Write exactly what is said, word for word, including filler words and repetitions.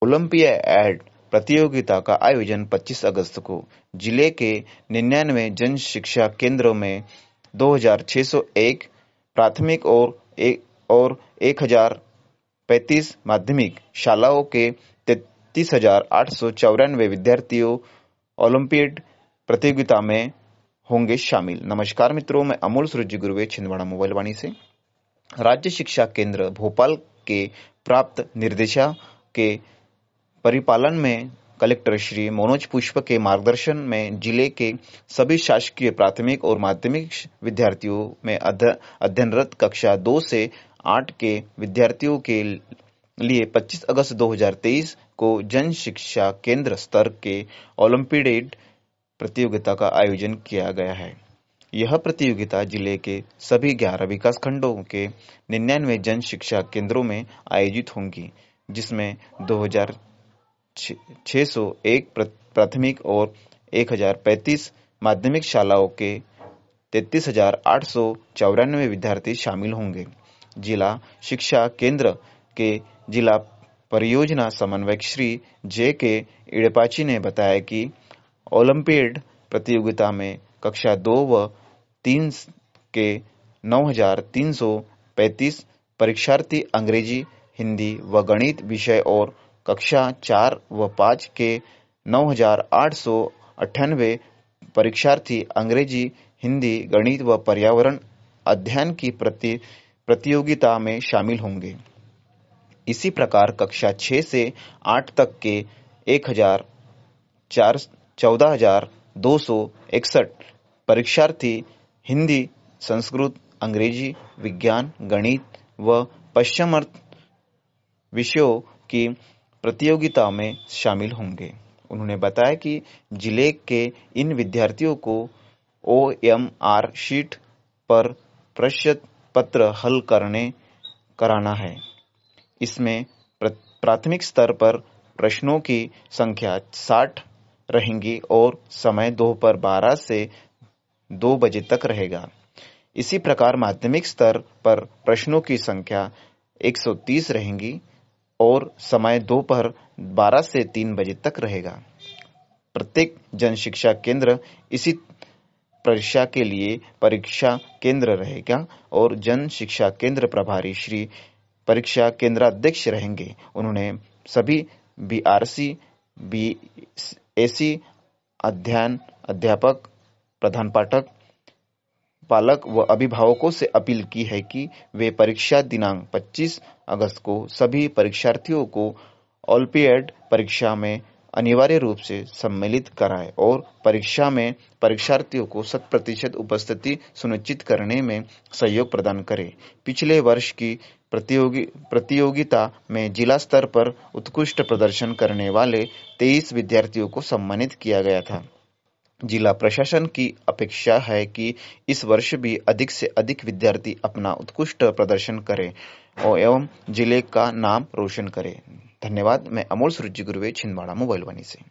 Olympiad प्रतियोगिता का आयोजन पच्चीस अगस्त को जिले के निन्यानवे जन शिक्षा केंद्रों में दो हजार छह सौ एक प्राथमिक और एक और एक हजार पैंतीस माध्यमिक शालाओं के तैंतीस हजार आठ सौ चौरानवे विद्यार्थियों ओलंपियाड प्रतियोगिता में होंगे शामिल। नमस्कार मित्रों, मैं अमोल सूरज गुरुवे छिंदवाड़ा मोबाइल वाणी से। राज्य शिक्षा केंद्र भोपाल के प्राप्त निर्देशा के परिपालन में कलेक्टर श्री मनोज पुष्प के मार्गदर्शन में जिले के सभी शासकीय प्राथमिक और माध्यमिक विद्यार्थियों में अध्ययनरत कक्षा दो से आठ के विद्यार्थियों के लिए पच्चीस अगस्त दो हजार तेईस को जन शिक्षा केंद्र स्तर के ओलंपियाड प्रतियोगिता का आयोजन किया गया है। यह प्रतियोगिता जिले के सभी ग्यारह विकास खंडों के निन्यानवे जन शिक्षा केंद्रों में आयोजित होंगी, जिसमें दो हजार छह सौ एक प्राथमिक और एक हजार पैंतीस माध्यमिक शालाओं के तैंतीस हजार आठ सौ चौरानवे विद्यार्थी शामिल होंगे। जिला शिक्षा केंद्र के जिला परियोजना समन्वयक श्री जे के इड़पाची ने बताया कि ओलंपियाड प्रतियोगिता में कक्षा दो व तीन के नौ हजार तीन सौ पैंतीस परीक्षार्थी अंग्रेजी, हिंदी व गणित विषय और कक्षा चार व पाँच के नौ हजार आठ सौ अट्ठानवे परीक्षार्थी अंग्रेजी, हिंदी, गणित व पर्यावरण अध्ययन की प्रति प्रतियोगिता में शामिल होंगे। इसी प्रकार कक्षा छह से आठ तक के एक हजार चार चौदह हजार दो सौ इकसठ परीक्षार्थी हिंदी, संस्कृत, अंग्रेजी, विज्ञान, गणित व पश्चिमार्थ विषयों की प्रतियोगिता में शामिल होंगे। उन्होंने बताया कि जिले के इन विद्यार्थियों को ओ एम आर शीट पर प्रश्न पत्र हल करने कराना है। इसमें प्राथमिक स्तर पर प्रश्नों की संख्या साठ रहेंगी और समय दोपहर बारह से दो बजे तक रहेगा। इसी प्रकार माध्यमिक स्तर पर प्रश्नों की संख्या एक सौ तीस रहेंगी और समय दोपहर बारह से तीन बजे तक रहेगा। प्रत्येक जन शिक्षा केंद्र इसी परीक्षा के लिए परीक्षा केंद्र रहेगा और जन शिक्षा केंद्र प्रभारी श्री परीक्षा केंद्राध्यक्ष रहेंगे। उन्होंने सभी B R C, B A C, अध्ययन अध्यापक, प्रधान पाठक, पालक व अभिभावकों से अपील की है कि वे परीक्षा दिनांक पच्चीस अगस्त को सभी परीक्षार्थियों को ओलंपियाड परीक्षा में अनिवार्य रूप से सम्मिलित कराएं और परीक्षा में परीक्षार्थियों को शत प्रतिशत उपस्थिति सुनिश्चित करने में सहयोग प्रदान करें। पिछले वर्ष की प्रतियोगी प्रतियोगिता में जिला स्तर पर उत्कृष्ट प्रदर्शन करने वाले तेईस विद्यार्थियों को सम्मानित किया गया था। जिला प्रशासन की अपेक्षा है कि इस वर्ष भी अधिक से अधिक विद्यार्थी अपना उत्कृष्ट प्रदर्शन करें और एवं जिले का नाम रोशन करें। धन्यवाद। मैं अमोल सूरज गुरुवे छिंदवाड़ा मोबाइल वाणी से।